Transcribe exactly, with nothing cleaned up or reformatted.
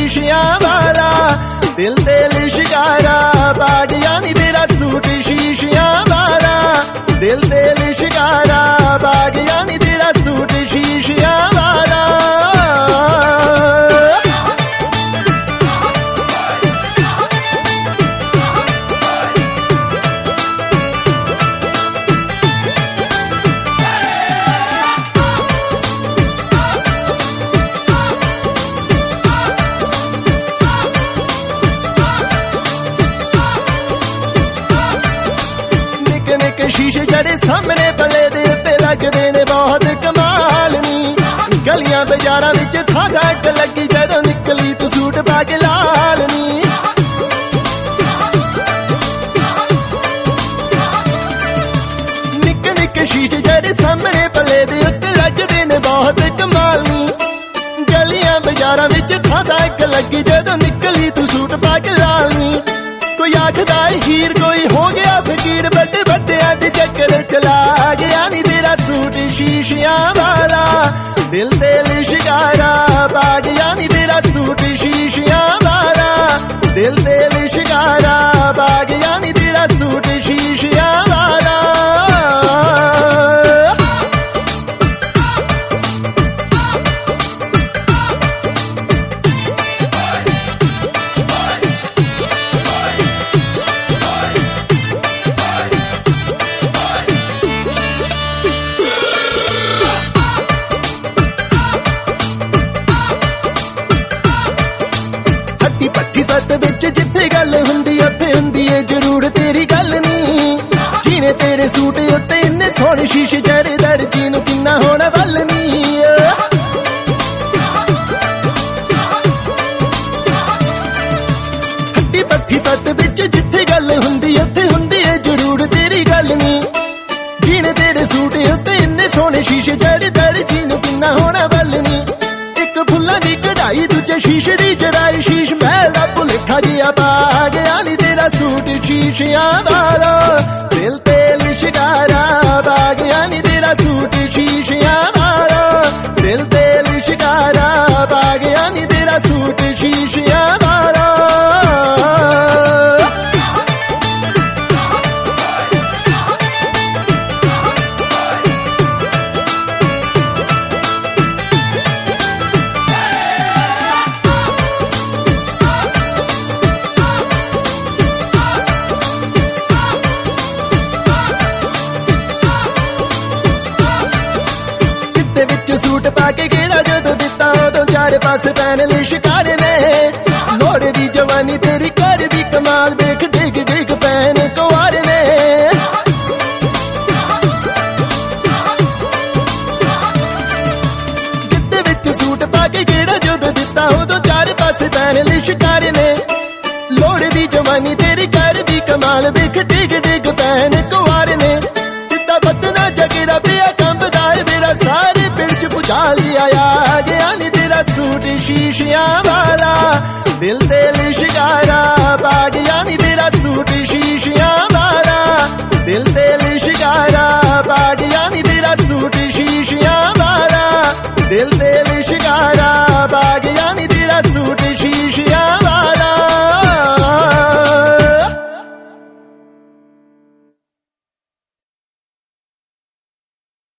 शीशियां वाला, दिल ते लिशकारा बागिया नी तेरा सूट शीशियां वाला, दिल ते लिशकारा बागिया नी तेरा सूट शीशियां वाला। शीशे जड़े सामने पले दे उत्ते लगदे ने बहुत कमाल नी, गलियां बाजारां विच थां थां अग लगी जदों निकली तू सूट पा के लाल नी। निक निक शीशे जड़े सामने पले दे उत्ते लगदे ने बहुत कमाल नी, गलियां बाजारां विच थां थां अग लगी जदों निकली तू सूट पा के लाल नी। कोई आखदा हीर कोई हो गया फकीर, बड़े बड़े अज चक्कर चला गया नी तेरा सूट शीशियां वाला, दिल ते लिशकारा बागिया नी तेरा सूट शीशियां वाला, दिल ते लिशकारा बागिया नी तेरा सूट शीशियां वाला। सत विच जिथे गल हुंदी उत्थे हुंदी है जरूर तेरी गल नी, जीने तेरे सूट उत्ते इन्ने सोहणे शीशे जड़े दर्जी नूं किन्ना होना वल नी। हड्डी पट्टी सत विच जिथे गल हुंदी उत्थे हुंदी है जरूर तेरी गल नी, जीने तेरे सूट उत्ते इन्ने सोहणे शीशे जड़े दर्जी नूं किन्ना होना वल नी। एक फुल्लां दी कढ़ाई दूजे शीशे दी चराई, शीश महल दा भुलेखा जिहा पा गया नी तेरा सूट शीशियां वाला, दिल ते लिशकारा बागिया नी तेरा सूट शीशियां वाला, दिल ते लिशकारा बागिया नी तेरा सूट शीशियां वाला। सूट पाके गेड़ा जदों दिता उदों चारे पास पैन लिशकारे ने, लोड़े दी जवानी तेरी कर दी कमाल, देख डिग डिग पैन कुंवारे ने। गिद्दे विच सूट पाके गेड़ा जदों दिता उदों चारे पास पैन लिशकारे ने, लोड़े दी जवानी तेरी कर दी कमाल, देख डिग डिग पैन कुंवारे ने। दिता बदना जगेरा पिया कंबदा है मेरा, सारे भुचाली आया गया नी तेरा सूट शीशियां वाला, दिल ते लिशकारा बागिया नी तेरा सूट शीशियां वाला, दिल ते लिशकारा बागिया नी तेरा सूट शीशियां वाला, दिल ते लिशकारा बागिया नी तेरा सूट शी